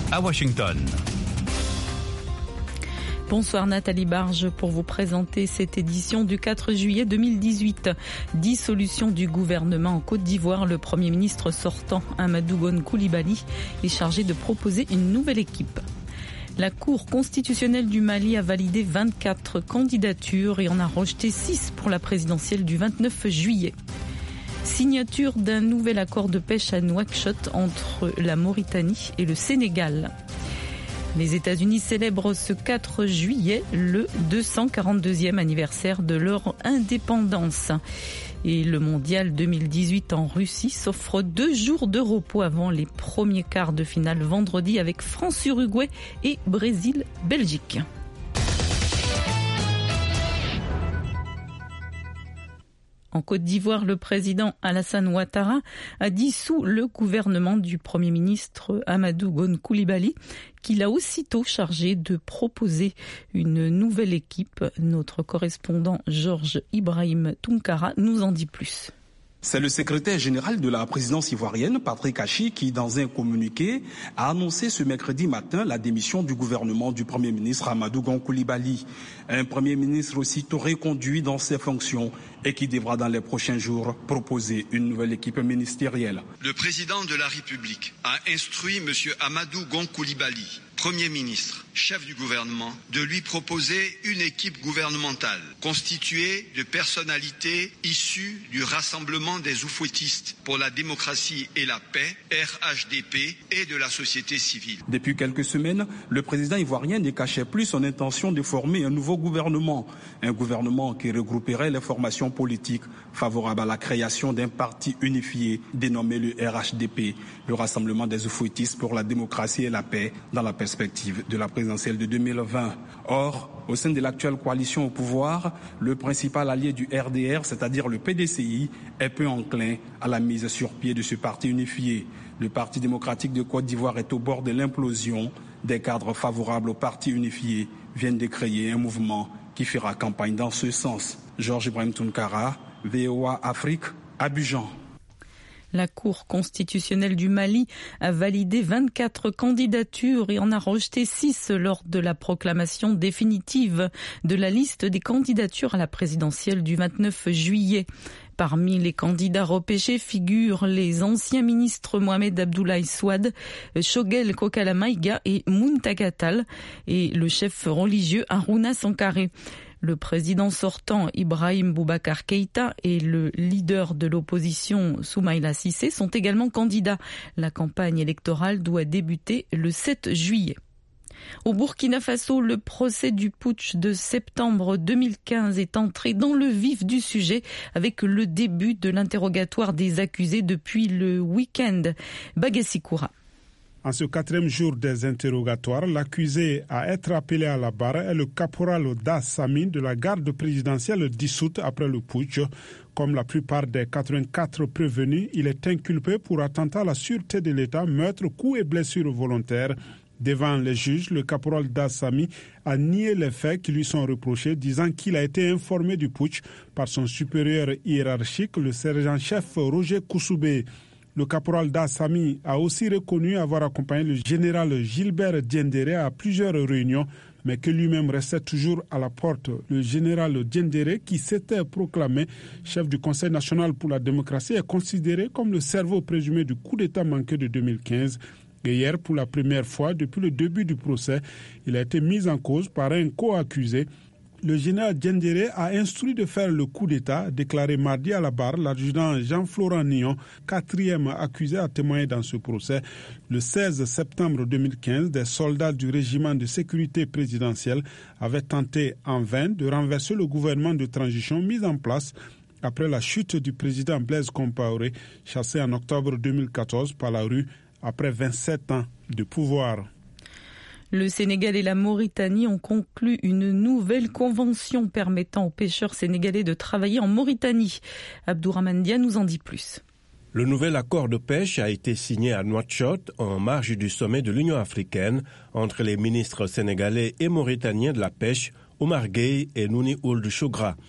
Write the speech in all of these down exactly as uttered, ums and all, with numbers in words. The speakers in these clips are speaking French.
à Washington. Bonsoir Nathalie Barge pour vous présenter cette édition du quatre juillet deux mille dix-huit. Dissolution du gouvernement en Côte d'Ivoire. Le Premier ministre sortant, Amadou Gon Coulibaly, est chargé de proposer une nouvelle équipe. La Cour constitutionnelle du Mali a validé vingt-quatre candidatures et en a rejeté six pour la présidentielle du vingt-neuf juillet. Signature d'un nouvel accord de pêche à Nouakchott entre la Mauritanie et le Sénégal. Les États-Unis célèbrent ce quatre juillet le deux cent quarante-deuxième anniversaire de leur indépendance. Et le mondial deux mille dix-huit en Russie s'offre deux jours de repos avant les premiers quarts de finale vendredi avec France-Uruguay et Brésil-Belgique. En Côte d'Ivoire, le président Alassane Ouattara a dissous le gouvernement du Premier ministre Amadou Gon Coulibaly, qu'il a aussitôt chargé de proposer une nouvelle équipe. Notre correspondant Georges Ibrahim Tounkara nous en dit plus. C'est le secrétaire général de la présidence ivoirienne, Patrick Hachi, qui, dans un communiqué, a annoncé ce mercredi matin la démission du gouvernement du Premier ministre Amadou Gon Coulibaly. Un Premier ministre aussitôt reconduit dans ses fonctions et qui devra dans les prochains jours proposer une nouvelle équipe ministérielle. Le président de la République a instruit M. Amadou Gon Coulibaly, Premier ministre, chef du gouvernement, de lui proposer une équipe gouvernementale constituée de personnalités issues du Rassemblement des oufouettistes pour la démocratie et la paix, R H D P, et de la société civile. Depuis quelques semaines, le président ivoirien ne cachait plus son intention de former un nouveau gouvernement, un gouvernement qui regrouperait les formations politiques favorables à la création d'un parti unifié dénommé le R H D P, le Rassemblement des oufouettistes pour la démocratie et la paix, dans la perspective de la présidentielle de deux mille vingt. Or, au sein de l'actuelle coalition au pouvoir, le principal allié du R D R, c'est-à-dire le P D C I, est peu enclin à la mise sur pied de ce parti unifié. Le Parti démocratique de Côte d'Ivoire est au bord de l'implosion. Des cadres favorables au parti unifié viennent de créer un mouvement qui fera campagne dans ce sens. Georges Ibrahim Tounkara, V O A Afrique, Abidjan. La Cour constitutionnelle du Mali a validé vingt-quatre candidatures et en a rejeté six lors de la proclamation définitive de la liste des candidatures à la présidentielle du vingt-neuf juillet. Parmi les candidats repêchés figurent les anciens ministres Mohamed Abdoulaye Souad, Choguel Kokala Maïga et Muntaka Tall et le chef religieux Harouna Sankaré. Le président sortant Ibrahim Boubacar Keïta et le leader de l'opposition Soumaïla Cissé sont également candidats. La campagne électorale doit débuter le sept juillet. Au Burkina Faso, le procès du putsch de septembre deux mille quinze est entré dans le vif du sujet avec le début de l'interrogatoire des accusés depuis le week-end. Bagassi Koura. En ce quatrième jour des interrogatoires, l'accusé à être appelé à la barre est le caporal Das Sami de la garde présidentielle dissoute après le putsch. Comme la plupart des quatre-vingt-quatre prévenus, il est inculpé pour attentat à la sûreté de l'État, meurtre, coups et blessures volontaires. Devant les juges, le caporal Das Sami a nié les faits qui lui sont reprochés, disant qu'il a été informé du putsch par son supérieur hiérarchique, le sergent-chef Roger Koussoubé. Le caporal Das Sami a aussi reconnu avoir accompagné le général Gilbert Diendéré à plusieurs réunions, mais que lui-même restait toujours à la porte. Le général Diendéré, qui s'était proclamé chef du Conseil national pour la démocratie, est considéré comme le cerveau présumé du coup d'État manqué de deux mille quinze. Et hier, pour la première fois depuis le début du procès, il a été mis en cause par un co-accusé. Le général Diendéré a instruit de faire le coup d'État, déclaré mardi à la barre l'adjudant Jean-Florent Nyon, quatrième accusé à témoigner dans ce procès. Le seize septembre deux mille quinze, des soldats du régiment de sécurité présidentielle avaient tenté en vain de renverser le gouvernement de transition mis en place après la chute du président Blaise Compaoré, chassé en octobre deux mille quatorze par la rue après vingt-sept ans de pouvoir. Le Sénégal et la Mauritanie ont conclu une nouvelle convention permettant aux pêcheurs sénégalais de travailler en Mauritanie. Abdourahmane Dia nous en dit plus. Le nouvel accord de pêche a été signé à Nouakchott en marge du sommet de l'Union africaine entre les ministres sénégalais et mauritaniens de la pêche, Omar Gueye et Nouni Ould Chogra.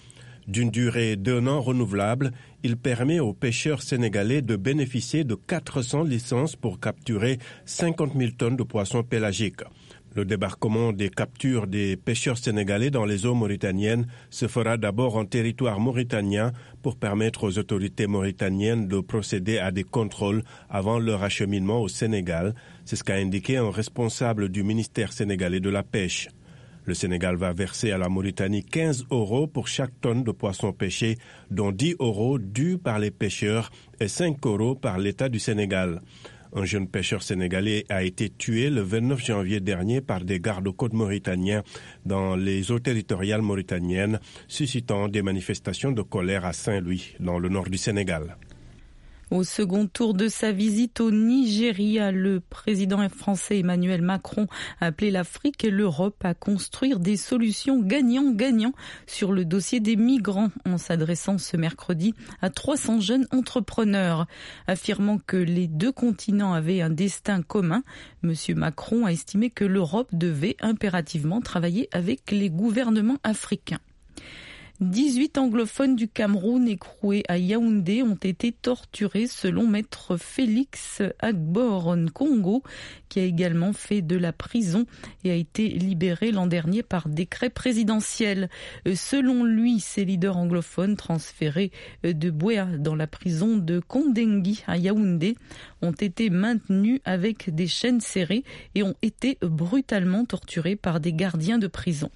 D'une durée d'un an renouvelable, il permet aux pêcheurs sénégalais de bénéficier de quatre cents licences pour capturer cinquante mille tonnes de poissons pélagiques. Le débarquement des captures des pêcheurs sénégalais dans les eaux mauritaniennes se fera d'abord en territoire mauritanien pour permettre aux autorités mauritaniennes de procéder à des contrôles avant leur acheminement au Sénégal. C'est ce qu'a indiqué un responsable du ministère sénégalais de la pêche. Le Sénégal va verser à la Mauritanie quinze euros pour chaque tonne de poissons pêchés, dont dix euros dus par les pêcheurs et cinq euros par l'État du Sénégal. Un jeune pêcheur sénégalais a été tué le vingt-neuf janvier dernier par des gardes-côtes mauritaniens dans les eaux territoriales mauritaniennes, suscitant des manifestations de colère à Saint-Louis, dans le nord du Sénégal. Au second tour de sa visite au Nigeria, le président français Emmanuel Macron a appelé l'Afrique et l'Europe à construire des solutions gagnant-gagnant sur le dossier des migrants en s'adressant ce mercredi à trois cents jeunes entrepreneurs. Affirmant que les deux continents avaient un destin commun, M. Macron a estimé que l'Europe devait impérativement travailler avec les gouvernements africains. dix-huit anglophones du Cameroun écroués à Yaoundé ont été torturés selon maître Félix Agbor Nkongo, qui a également fait de la prison et a été libéré l'an dernier par décret présidentiel. Selon lui, ces leaders anglophones transférés de Bouéa dans la prison de Kondengui à Yaoundé ont été maintenus avec des chaînes serrées et ont été brutalement torturés par des gardiens de prison.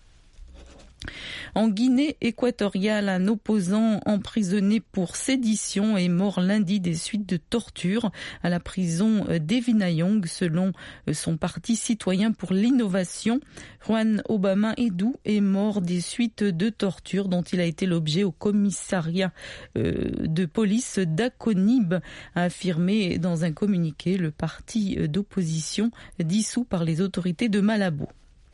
En Guinée équatoriale, un opposant emprisonné pour sédition est mort lundi des suites de torture à la prison d'Evinayong, selon son parti citoyen pour l'innovation. Juan Obama Edou est mort des suites de torture dont il a été l'objet au commissariat de police d'Akonib, a affirmé dans un communiqué le parti d'opposition dissous par les autorités de Malabo.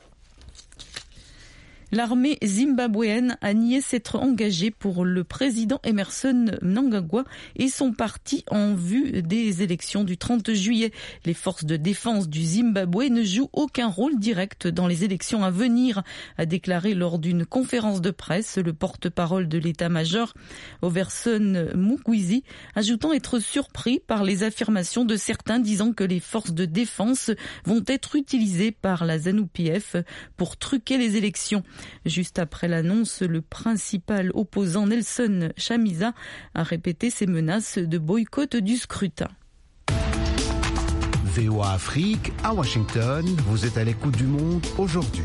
L'armée zimbabwéenne a nié s'être engagée pour le président Emerson Mnangagwa et son parti en vue des élections du trente juillet. Les forces de défense du Zimbabwe ne jouent aucun rôle direct dans les élections à venir, a déclaré lors d'une conférence de presse le porte-parole de l'état-major, Overson Mugwizi, ajoutant être surpris par les affirmations de certains disant que les forces de défense vont être utilisées par la ZANU-P F pour truquer les élections. Juste après l'annonce, le principal opposant Nelson Chamisa a répété ses menaces de boycott du scrutin. V O A Afrique, à Washington, vous êtes à l'écoute du monde aujourd'hui.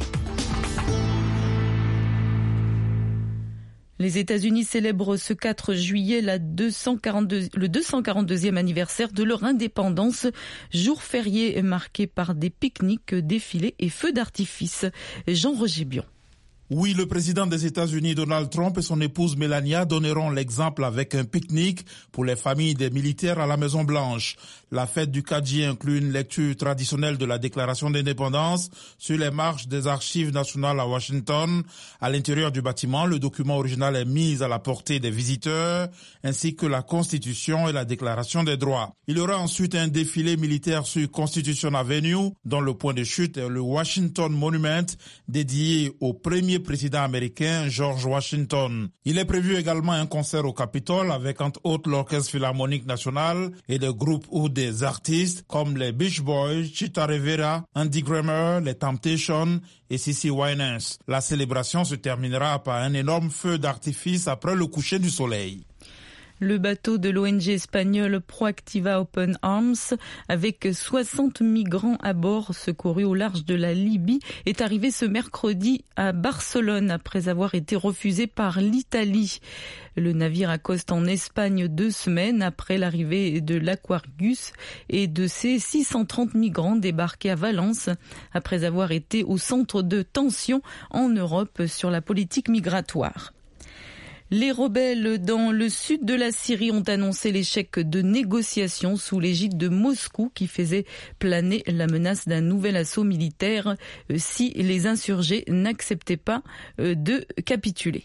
Les États-Unis célèbrent ce quatre juillet la deux cent quarante-deux, le deux cent quarante-deuxième anniversaire de leur indépendance, jour férié marqué par des pique-niques, défilés et feux d'artifice. Jean-Roger Bion. Oui, le président des États-Unis, Donald Trump, et son épouse Melania donneront l'exemple avec un pique-nique pour les familles des militaires à la Maison-Blanche. La fête du quatre juillet inclut une lecture traditionnelle de la Déclaration d'indépendance sur les marches des Archives nationales à Washington. À l'intérieur du bâtiment, le document original est mis à la portée des visiteurs, ainsi que la Constitution et la Déclaration des droits. Il y aura ensuite un défilé militaire sur Constitution Avenue, dont le point de chute est le Washington Monument, dédié au premier président américain George Washington. Il est prévu également un concert au Capitole avec entre autres l'Orchestre Philharmonique National et des groupes ou des artistes comme les Beach Boys, Chita Rivera, Andy Grammer, les Temptations et Cissy Winans. La célébration se terminera par un énorme feu d'artifice après le coucher du soleil. Le bateau de l'O N G espagnole Proactiva Open Arms, avec soixante migrants à bord secourus au large de la Libye, est arrivé ce mercredi à Barcelone après avoir été refusé par l'Italie. Le navire accoste en Espagne deux semaines après l'arrivée de l'Aquarius et de ses six cent trente migrants débarqués à Valence après avoir été au centre de tension en Europe sur la politique migratoire. Les rebelles dans le sud de la Syrie ont annoncé l'échec de négociations sous l'égide de Moscou qui faisait planer la menace d'un nouvel assaut militaire si les insurgés n'acceptaient pas de capituler.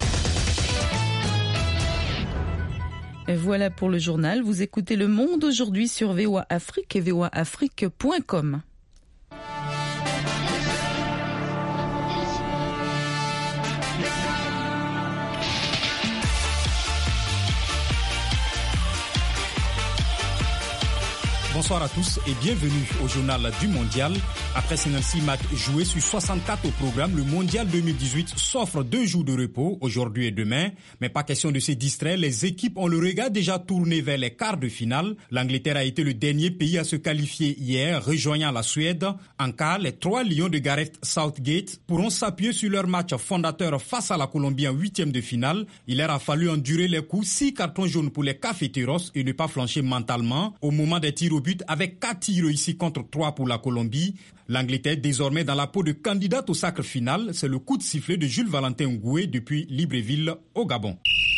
Voilà pour le journal. Vous écoutez Le Monde aujourd'hui sur V O A Afrique et v o a afrique point com. Bonsoir à tous et bienvenue au journal du Mondial. Après cinquante-six matchs joués sur soixante-quatre au programme, le Mondial deux mille dix-huit s'offre deux jours de repos, aujourd'hui et demain. Mais pas question de se distraire, les équipes ont le regard déjà tourné vers les quarts de finale. L'Angleterre a été le dernier pays à se qualifier hier, rejoignant la Suède. En quart, les trois Lions de Gareth Southgate pourront s'appuyer sur leur match fondateur face à la Colombie en huitième de finale. Il leur a fallu endurer les coups, six cartons jaunes pour les cafeteros et ne pas flancher mentalement au moment des tirs au but avec quatre tirs réussis contre trois pour la Colombie. L'Angleterre désormais dans la peau de candidate au sacre final, c'est le coup de sifflet de Jules Valentin Ngoué depuis Libreville au Gabon.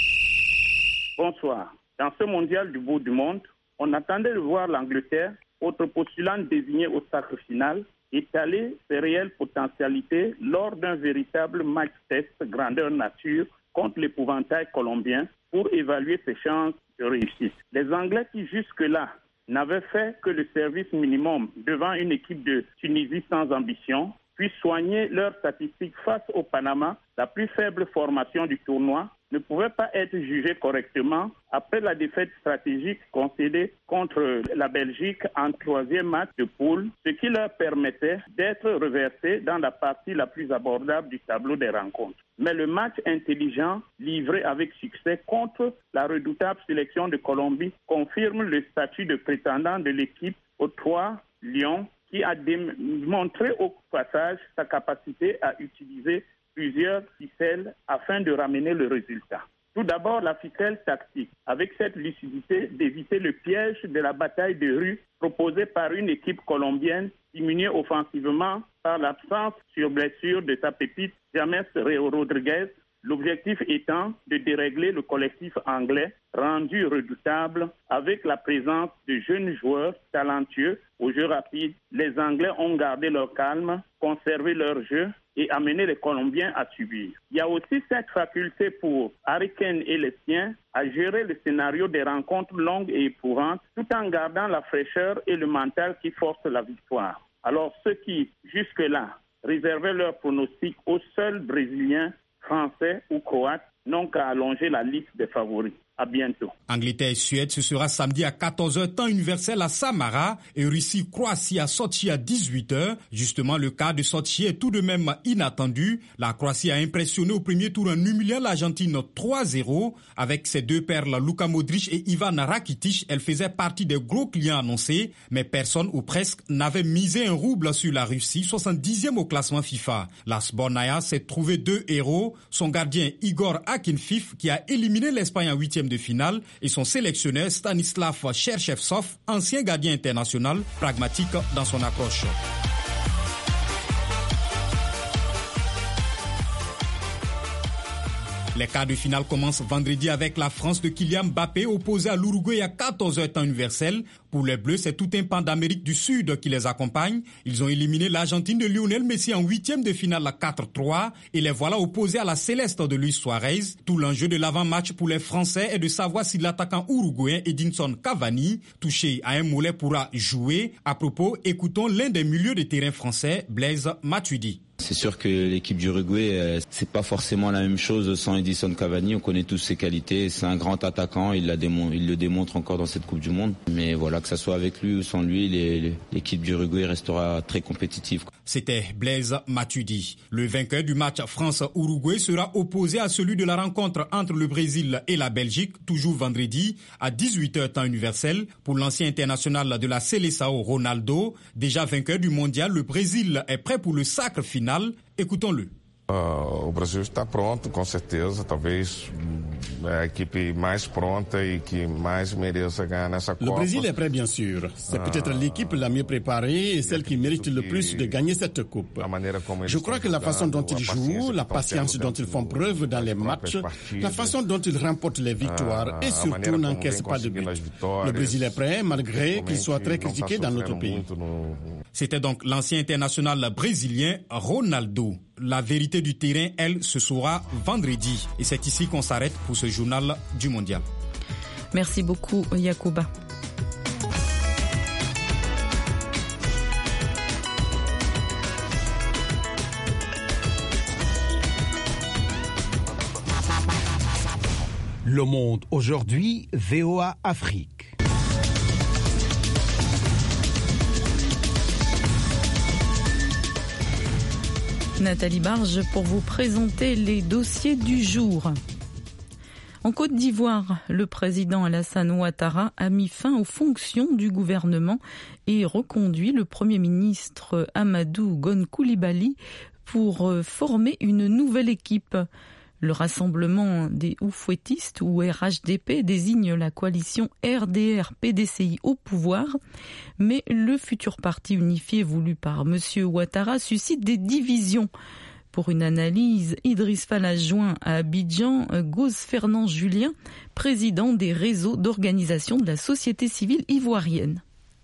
Bonsoir. Dans ce mondial du bout du monde, on attendait de voir l'Angleterre, autre postulant désigné au sacre final, étaler ses réelles potentialités lors d'un véritable match test grandeur nature contre l'épouvantail colombien pour évaluer ses chances de réussite. Les Anglais qui jusque-là n'avaient fait que le service minimum devant une équipe de Tunisie sans ambition, puis soigner leurs statistiques face au Panama, la plus faible formation du tournoi, ne pouvaient pas être jugés correctement après la défaite stratégique concédée contre la Belgique en troisième match de poule, ce qui leur permettait d'être reversés dans la partie la plus abordable du tableau des rencontres. Mais le match intelligent, livré avec succès contre la redoutable sélection de Colombie, confirme le statut de prétendant de l'équipe aux trois Lions, qui a démontré au passage sa capacité à utiliser plusieurs ficelles afin de ramener le résultat. Tout d'abord, la ficelle tactique, avec cette lucidité d'éviter le piège de la bataille de rue proposée par une équipe colombienne diminuée offensivement par l'absence sur blessure de sa pépite James Rodriguez, l'objectif étant de dérégler le collectif anglais rendu redoutable avec la présence de jeunes joueurs talentueux au jeu rapide. Les Anglais ont gardé leur calme, conservé leur jeu et amené les Colombiens à subir. Il y a aussi cette faculté pour Harry Kane et les siens à gérer le scénario des rencontres longues et éprouvantes tout en gardant la fraîcheur et le mental qui forcent la victoire. Alors ceux qui, jusque-là, réservaient leur pronostic aux seuls Brésiliens, Français ou Croates n'ont qu'à allonger la liste des favoris. À bientôt. Angleterre et Suède, ce sera samedi à quatorze heures temps universel à Samara et Russie-Croatie à Sotchi à dix-huit heures. Justement, le cas de Sotchi est tout de même inattendu. La Croatie a impressionné au premier tour en humiliant l'Argentine trois zéro. Avec ses deux perles, Luka Modric et Ivan Rakitic, elle faisait partie des gros clients annoncés. Mais personne ou presque n'avait misé un rouble sur la Russie, soixante-dixième au classement FIFA. La Sbornaia s'est trouvé deux héros. Son gardien Igor Akinfeev qui a éliminé l'Espagne en huitième de finale et son sélectionneur Stanislav Cherchevsov, ancien gardien international, pragmatique dans son approche. Les quarts de finale commencent vendredi avec la France de Kylian Mbappé opposée à l'Uruguay à quatorze heures temps universel. Pour les Bleus, c'est tout un pan d'Amérique du Sud qui les accompagne. Ils ont éliminé l'Argentine de Lionel Messi en huitième de finale à quatre trois et les voilà opposés à la Céleste de Luis Suarez. Tout l'enjeu de l'avant-match pour les Français est de savoir si l'attaquant uruguayen Edinson Cavani, touché à un mollet, pourra jouer. À propos, écoutons l'un des milieux de terrain français, Blaise Matuidi. C'est sûr que l'équipe d'Uruguay, euh, c'est pas forcément la même chose sans Edinson Cavani. On connaît tous ses qualités. C'est un grand attaquant. Il, la démon- il le démontre encore dans cette Coupe du Monde. Mais voilà, que ça soit avec lui ou sans lui, les, les, l'équipe d'Uruguay restera très compétitive. C'était Blaise Matuidi. Le vainqueur du match France-Uruguay sera opposé à celui de la rencontre entre le Brésil et la Belgique, toujours vendredi, à dix-huit heures temps universel. Pour l'ancien international de la Seleção, Ronaldo, déjà vainqueur du mondial, le Brésil est prêt pour le sacre final. Écoutons-le. Uh, o Brasil está pronto, com certeza. Talvez a equipe mais pronta e que mais mereça ganhar nessa Copa. Le Brésil est prêt, bien sûr. C'est uh, peut-être l'équipe la mieux préparée et celle qui mérite le plus de gagner cette coupe. Je crois que la façon dont ils jouent, la patience dont ils font preuve dans les matchs, la façon dont ils remportent les victoires et surtout n'encaissent pas de but. Le Brésil est prêt, malgré qu'il soit très critiqué dans notre pays. C'était donc l'ancien international brésilien Ronaldo. La vérité du terrain, elle, se saura vendredi. Et c'est ici qu'on s'arrête pour ce journal du Mondial. Merci beaucoup, Yacouba. Le Monde aujourd'hui, V O A Afrique. Nathalie Barge pour vous présenter les dossiers du jour. En Côte d'Ivoire, le président Alassane Ouattara a mis fin aux fonctions du gouvernement et reconduit le Premier ministre Amadou Gon Coulibaly pour former une nouvelle équipe. Le rassemblement des Oufouettistes, ou R H D P, désigne la coalition R D R P D C I au pouvoir, mais le futur parti unifié voulu par M. Ouattara suscite des divisions. Pour une analyse, Idriss Fall a joint à Abidjan Gauze Fernand Julien, président des réseaux d'organisation de la société civile ivoirienne.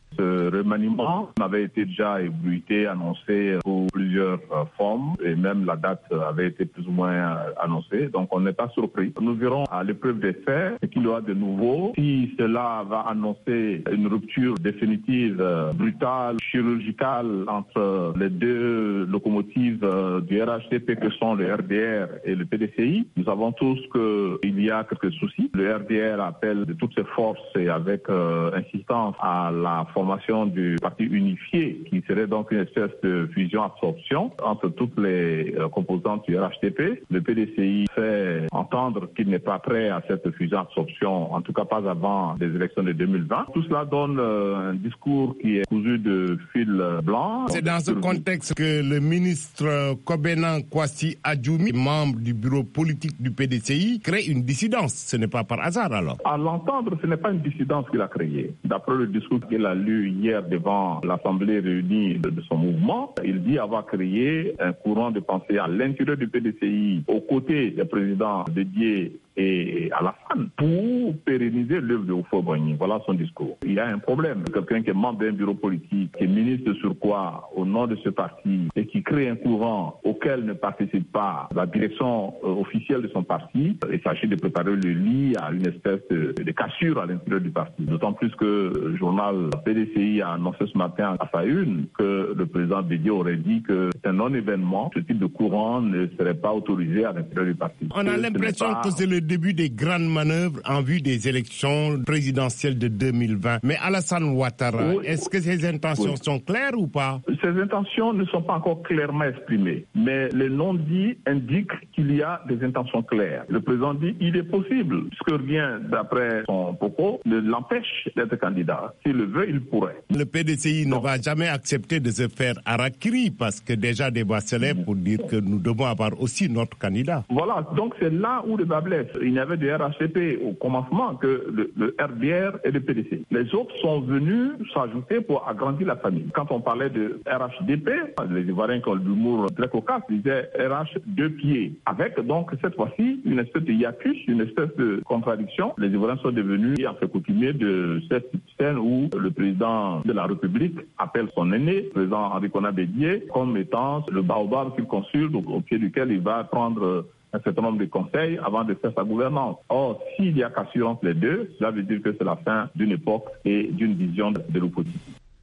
Ce remaniement avait été déjà ébruité, annoncé pour plusieurs formes et même la date avait été plus ou moins annoncée. Donc on n'est pas surpris. Nous verrons à l'épreuve des faits ce qu'il y aura de nouveau. Si cela va annoncer une rupture définitive, brutale, chirurgicale entre les deux locomotives du R H D P que sont le R D R et le P D C I, nous savons tous qu'il y a quelques soucis. Le R D R appelle de toutes ses forces et avec euh, insistance à la formation du parti unifié qui serait donc une espèce de fusion-absorption entre toutes les euh, composantes du R H D P. Le P D C I fait entendre qu'il n'est pas prêt à cette fusion-absorption, en tout cas pas avant les élections de deux mille vingt. Tout cela donne euh, un discours qui est cousu de fil blanc. C'est dans ce contexte que le ministre Kobenan Kwasi Adjoumi, membre du bureau politique du P D C I, crée une dissidence. Ce n'est pas par hasard alors. À l'entendre, ce n'est pas une dissidence qu'il a créée. D'après le discours qu'il a lu hier devant l'Assemblée réunie de, de son mouvement, il dit avoir créé un courant de pensée à l'intérieur du P D C I, aux côtés des présidents Dédié et Alassane, pour pérenniser l'œuvre de Houphouët-Boigny. Voilà son discours. Il y a un problème. Quelqu'un qui est membre d'un bureau politique, qui est ministre sur quoi, au nom de ce parti, et qui crée un courant auquel ne participe pas la direction euh, officielle de son parti, il s'agit de préparer le lit à une espèce de, de cassure à l'intérieur du parti. D'autant plus que le journal P D C I a annoncé ce matin à sa une que le président Dédié aurait dit que c'est un non-événement. Ce type de courant ne serait pas autorisé à l'intérieur du parti. On a l'impression pas... que c'est le début des grandes manœuvres en vue des élections présidentielles de deux mille vingt. Mais Alassane Ouattara, oui. Est-ce que ses intentions oui. sont claires ou pas? Ses intentions ne sont pas encore clairement exprimées, mais les non-dits indiquent qu'il y a des intentions claires. Le président dit il est possible, ce que rien, d'après son propos, ne l'empêche d'être candidat. S'il le veut, il pourrait. Le P D C I non. ne va jamais accepter de se faire harakiri parce que déjà des voix célèbres pour dire que nous devons avoir aussi notre candidat. Voilà, donc c'est là où le bas blesse. Il n'y avait de R H D P au commencement que le, le R D R et le P D C I. Les autres sont venus s'ajouter pour agrandir la famille. Quand on parlait de R H D P, les Ivoiriens qui ont l'humour très cocasse disaient R H deux pieds. Avec donc cette fois-ci une espèce de hiatus, une espèce de contradiction. Les Ivoiriens sont devenus en fait coutumiers de cette scène où le président de la République appelle son aîné, le président Henri Konan Bédié, comme étant le baobab qu'il consulte, au, au pied duquel il va prendre un certain nombre de conseils avant de faire sa gouvernance. Or, s'il y a cassure entre les deux, cela veut dire que c'est la fin d'une époque et d'une vision de, de l'opposition.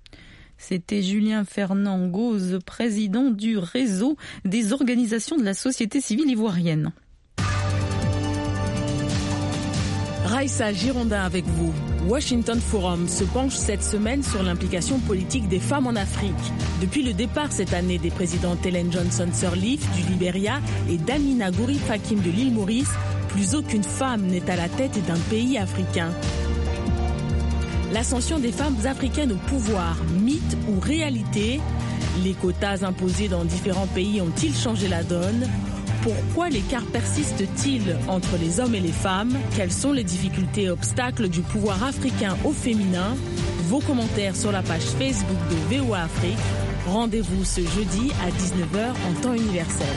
C'était Julien Fernand Gauze, président du réseau des organisations de la société civile ivoirienne. Raïssa Girondin avec vous. Washington Forum se penche cette semaine sur l'implication politique des femmes en Afrique. Depuis le départ cette année des présidents Ellen Johnson Sirleaf du Libéria et d'Amina Gourib Fakim de l'île Maurice, plus aucune femme n'est à la tête d'un pays africain. L'ascension des femmes africaines au pouvoir, mythe ou réalité? Les quotas imposés dans différents pays ont-ils changé la donne? Pourquoi l'écart persiste-t-il entre les hommes et les femmes? Quelles sont les difficultés et obstacles du pouvoir africain au féminin? Vos commentaires sur la page Facebook de V O A Afrique. Rendez-vous ce jeudi à dix-neuf heures en temps universel.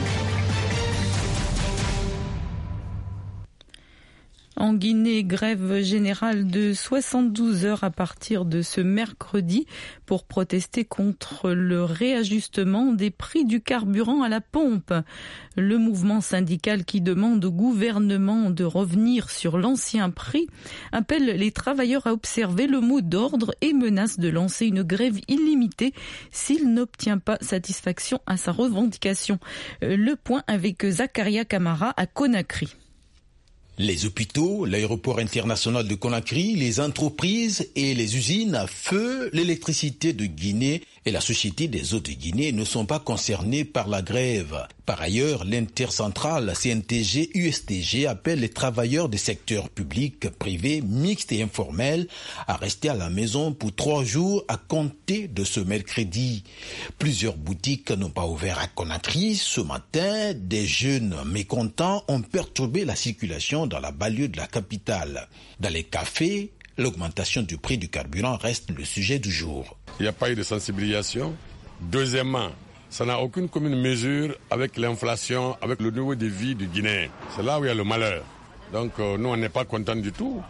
En Guinée, grève générale de soixante-douze heures à partir de ce mercredi pour protester contre le réajustement des prix du carburant à la pompe. Le mouvement syndical qui demande au gouvernement de revenir sur l'ancien prix appelle les travailleurs à observer le mot d'ordre et menace de lancer une grève illimitée s'il n'obtient pas satisfaction à sa revendication. Le point avec Zakaria Camara à Conakry. Les hôpitaux, l'aéroport international de Conakry, les entreprises et les usines à feu, l'électricité de Guinée et la Société des eaux de Guinée ne sont pas concernés par la grève. Par ailleurs, l'intercentrale C N T G U S T G appelle les travailleurs des secteurs publics, privés, mixtes et informels à rester à la maison pour trois jours à compter de ce mercredi. Plusieurs boutiques n'ont pas ouvert à Conakry. Ce matin, des jeunes mécontents ont perturbé la circulation dans la banlieue de la capitale. Dans les cafés, l'augmentation du prix du carburant reste le sujet du jour. Il n'y a pas eu de sensibilisation. Deuxièmement, ça n'a aucune commune mesure avec l'inflation, avec le niveau de vie du Guinéen. C'est là où il y a le malheur. Donc euh, nous, on n'est pas contents du tout.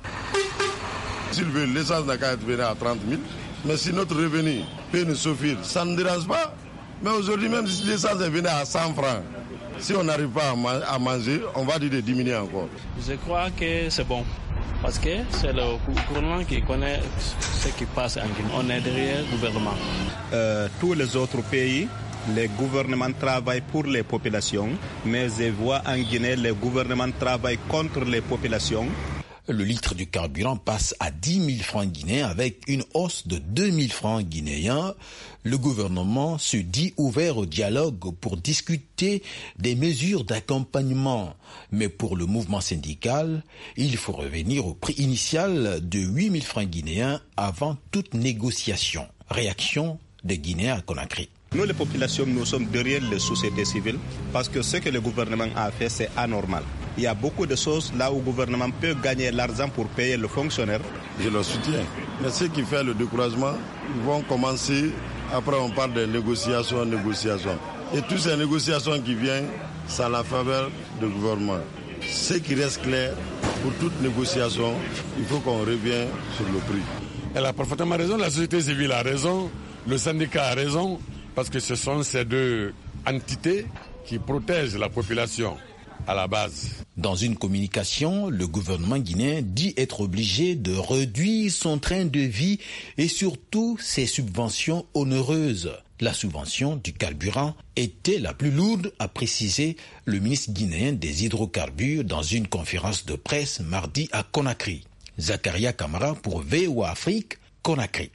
S'il veut, l'essence n'a qu'à être venue à trente mille. Mais si notre revenu peut nous suffire, ça ne dérange pas. Mais aujourd'hui, même si l'essence est venue à cent francs, si on n'arrive pas à manger, on va dire de diminuer encore. Je crois que c'est bon. Parce que c'est le gouvernement qui connaît ce qui passe en Guinée. On est derrière le gouvernement. Euh, tous les autres pays, les gouvernements travaillent pour les populations, mais je vois en Guinée, les gouvernements travaillent contre les populations. Le litre du carburant passe à dix mille francs guinéens avec une hausse de deux mille francs guinéens. Le gouvernement se dit ouvert au dialogue pour discuter des mesures d'accompagnement. Mais pour le mouvement syndical, il faut revenir au prix initial de huit mille francs guinéens avant toute négociation. Réaction des Guinéens à Conakry. Nous, les populations, nous sommes derrière les sociétés civiles parce que ce que le gouvernement a fait, c'est anormal. Il y a beaucoup de choses là où le gouvernement peut gagner l'argent pour payer le fonctionnaire. Je le soutiens. Mais ce qui fait le découragement, ils vont commencer, après on parle de négociations, négociations. Et toutes ces négociations qui viennent, c'est à la faveur du gouvernement. Ce qui reste clair, pour toute négociation, il faut qu'on revienne sur le prix. Elle a parfaitement raison, la société civile a raison, le syndicat a raison, parce que ce sont ces deux entités qui protègent la population à la base. Dans une communication, le gouvernement guinéen dit être obligé de réduire son train de vie et surtout ses subventions onéreuses. La subvention du carburant était la plus lourde, a précisé le ministre guinéen des hydrocarbures dans une conférence de presse mardi à Conakry. Zakaria Kamara pour V O A Afrique, Conakry.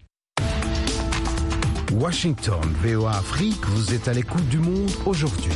Washington, V O A Afrique, vous êtes à l'écoute du monde aujourd'hui.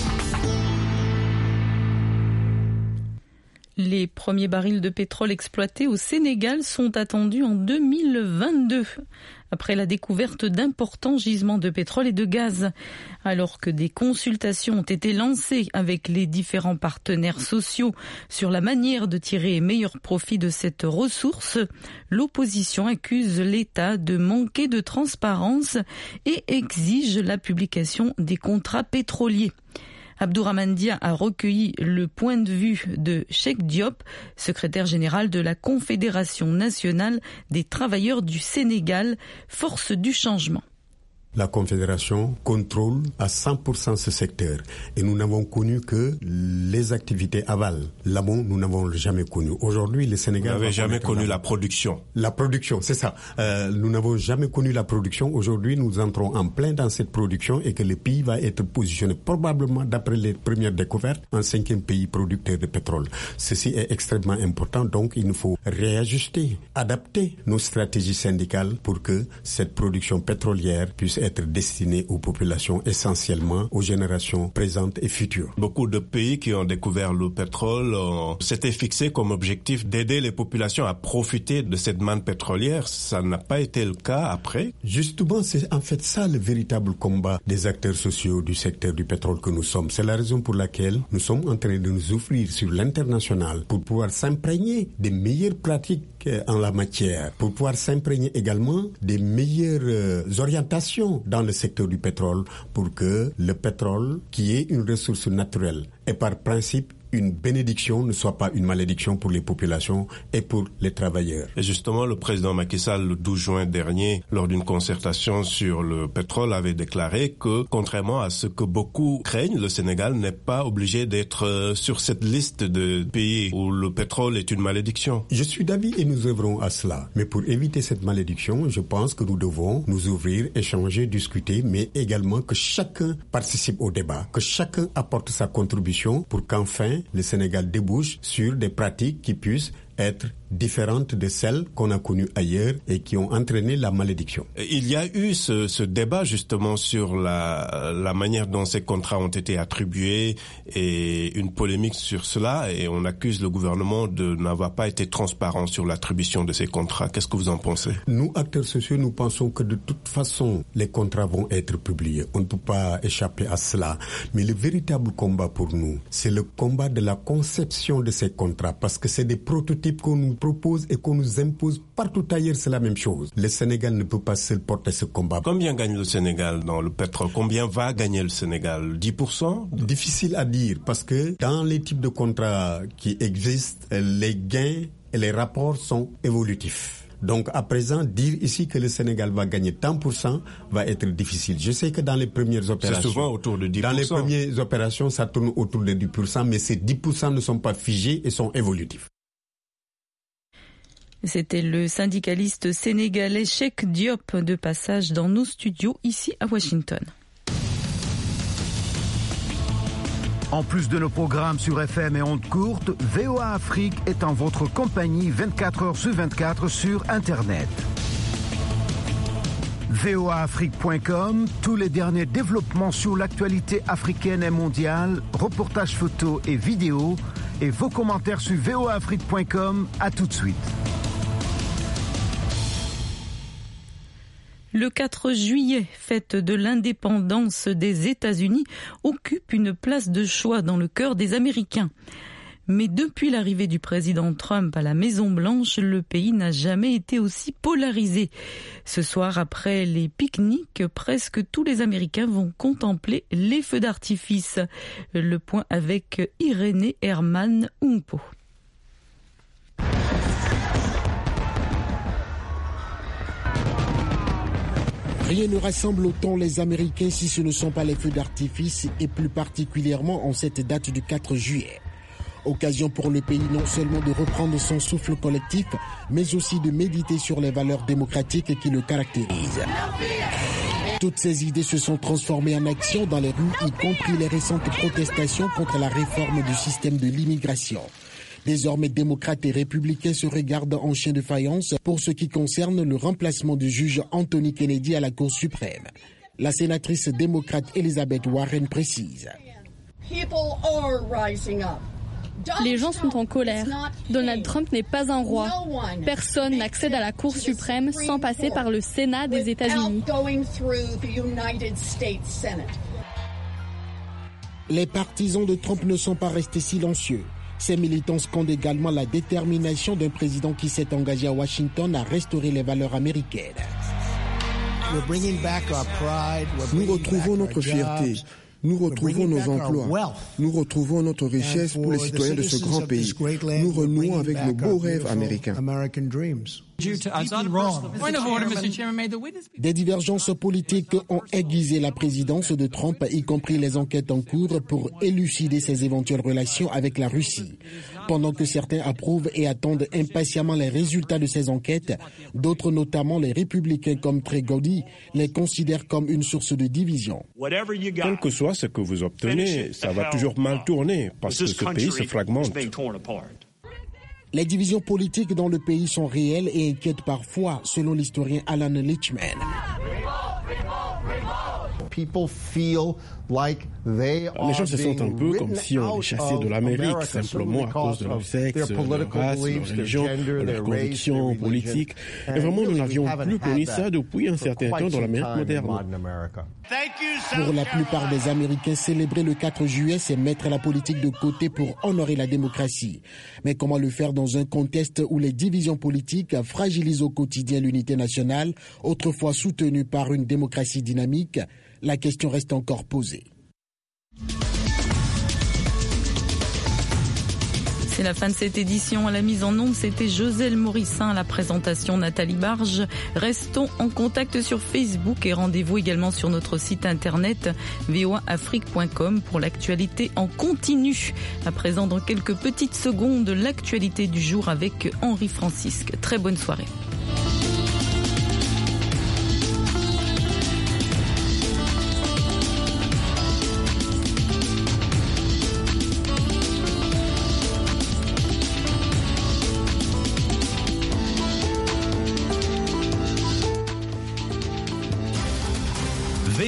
Les premiers barils de pétrole exploités au Sénégal sont attendus en deux mille vingt-deux, après la découverte d'importants gisements de pétrole et de gaz. Alors que des consultations ont été lancées avec les différents partenaires sociaux sur la manière de tirer meilleur profit de cette ressource, l'opposition accuse l'État de manquer de transparence et exige la publication des contrats pétroliers. Abdourahmane Dia a recueilli le point de vue de Cheikh Diop, secrétaire général de la Confédération nationale des travailleurs du Sénégal, force du changement. La Confédération contrôle à cent pour cent ce secteur et nous n'avons connu que les activités aval. L'amont, nous n'avons jamais connu. Aujourd'hui, le Sénégal... Vous n'avez jamais connu la production. La production, c'est ça. Euh, nous n'avons jamais connu la production. Aujourd'hui, nous entrons en plein dans cette production et que le pays va être positionné probablement, d'après les premières découvertes, en cinquième pays producteur de pétrole. Ceci est extrêmement important, donc il nous faut réajuster, adapter nos stratégies syndicales pour que cette production pétrolière puisse être destiné aux populations, essentiellement aux générations présentes et futures. Beaucoup de pays qui ont découvert le pétrole euh, s'étaient fixés comme objectif d'aider les populations à profiter de cette manne pétrolière. Ça n'a pas été le cas après. Justement, c'est en fait ça le véritable combat des acteurs sociaux du secteur du pétrole que nous sommes. C'est la raison pour laquelle nous sommes en train de nous ouvrir sur l'international pour pouvoir s'imprégner des meilleures pratiques en la matière, pour pouvoir s'imprégner également des meilleures euh, orientations dans le secteur du pétrole pour que le pétrole, qui est une ressource naturelle, et par principe une bénédiction ne soit pas une malédiction pour les populations et pour les travailleurs. Et justement, le président Macky Sall, le douze juin dernier, lors d'une concertation sur le pétrole, avait déclaré que, contrairement à ce que beaucoup craignent, le Sénégal n'est pas obligé d'être sur cette liste de pays où le pétrole est une malédiction. Je suis d'avis et nous œuvrons à cela. Mais pour éviter cette malédiction, je pense que nous devons nous ouvrir, échanger, discuter, mais également que chacun participe au débat, que chacun apporte sa contribution pour qu'enfin demain, le Sénégal débouche sur des pratiques qui puissent être différentes de celles qu'on a connues ailleurs et qui ont entraîné la malédiction. Il y a eu ce, ce débat justement sur la, la manière dont ces contrats ont été attribués et une polémique sur cela, et on accuse le gouvernement de n'avoir pas été transparent sur l'attribution de ces contrats. Qu'est-ce que vous en pensez? Nous, acteurs sociaux, nous pensons que de toute façon, les contrats vont être publiés. On ne peut pas échapper à cela. Mais le véritable combat pour nous, c'est le combat de la conception de ces contrats, parce que c'est des prototypes qu'on nous propose et qu'on nous impose partout ailleurs, c'est la même chose. Le Sénégal ne peut pas seul porter ce combat. Combien gagne le Sénégal dans le pétrole? Combien va gagner le Sénégal? dix pour cent? Difficile à dire, parce que dans les types de contrats qui existent, les gains et les rapports sont évolutifs. Donc à présent, dire ici que le Sénégal va gagner tant pour cent va être difficile. Je sais que dans les premières opérations... C'est souvent autour de dix pour cent. Dans les premières opérations, ça tourne autour de dix pour cent, mais ces dix pour cent ne sont pas figés et sont évolutifs. C'était le syndicaliste sénégalais Cheikh Diop de passage dans nos studios ici à Washington. En plus de nos programmes sur F M et ondes courtes, V O A Afrique est en votre compagnie vingt-quatre heures sur vingt-quatre sur Internet. V O A Afrique point com, tous les derniers développements sur l'actualité africaine et mondiale, reportages photos et vidéos, et vos commentaires sur V O A Afrique point com. À tout de suite. Le quatre juillet, fête de l'indépendance des États-Unis, occupe une place de choix dans le cœur des Américains. Mais depuis l'arrivée du président Trump à la Maison-Blanche, le pays n'a jamais été aussi polarisé. Ce soir, après les pique-niques, presque tous les Américains vont contempler les feux d'artifice. Le point avec Irénée Herman Umpo. Rien ne rassemble autant les Américains si ce ne sont pas les feux d'artifice, et plus particulièrement en cette date du quatre juillet. Occasion pour le pays non seulement de reprendre son souffle collectif, mais aussi de méditer sur les valeurs démocratiques qui le caractérisent. Toutes ces idées se sont transformées en action dans les rues, y compris les récentes protestations contre la réforme du système de l'immigration. Désormais, démocrates et républicains se regardent en chien de faïence pour ce qui concerne le remplacement du juge Anthony Kennedy à la Cour suprême. La sénatrice démocrate Elizabeth Warren précise. Les gens sont en colère. Donald Trump n'est pas un roi. Personne n'accède à la Cour suprême sans passer par le Sénat des États-Unis. Les partisans de Trump ne sont pas restés silencieux. Ces militants scandent également la détermination d'un président qui s'est engagé à Washington à restaurer les valeurs américaines. Nous retrouvons notre fierté. Nous retrouvons nos emplois. Nous retrouvons notre richesse pour les citoyens de ce grand pays. Nous renouons avec nos beaux rêves américains. Des divergences politiques ont aiguisé la présidence de Trump, y compris les enquêtes en cours pour élucider ses éventuelles relations avec la Russie. Pendant que certains approuvent et attendent impatiemment les résultats de ces enquêtes, d'autres, notamment les républicains comme Trey Gowdy, les considèrent comme une source de division. Quel que soit ce que vous obtenez, ça va toujours mal tourner parce que ce pays se fragmente. Les divisions politiques dans le pays sont réelles et inquiètent parfois, selon l'historien Alan Lichtman. Les gens se sentent un peu comme si on les chassait de l'Amérique, simplement à cause de leur sexe, leur race, leur religion, leurs convictions politiques. Et vraiment, nous n'avions plus connu ça depuis un certain temps dans l'Amérique moderne. Pour la plupart des Américains, célébrer le quatre juillet, c'est mettre la politique de côté pour honorer la démocratie. Mais comment le faire dans un contexte où les divisions politiques fragilisent au quotidien l'unité nationale, autrefois soutenue par une démocratie dynamique? La question reste encore posée. C'est la fin de cette édition. À la mise en onde, c'était Joselle Morissin, à la présentation Nathalie Barge. Restons en contact sur Facebook et rendez-vous également sur notre site internet v o a afrique point com pour l'actualité en continu. À présent, dans quelques petites secondes, l'actualité du jour avec Henri Francisque. Très bonne soirée.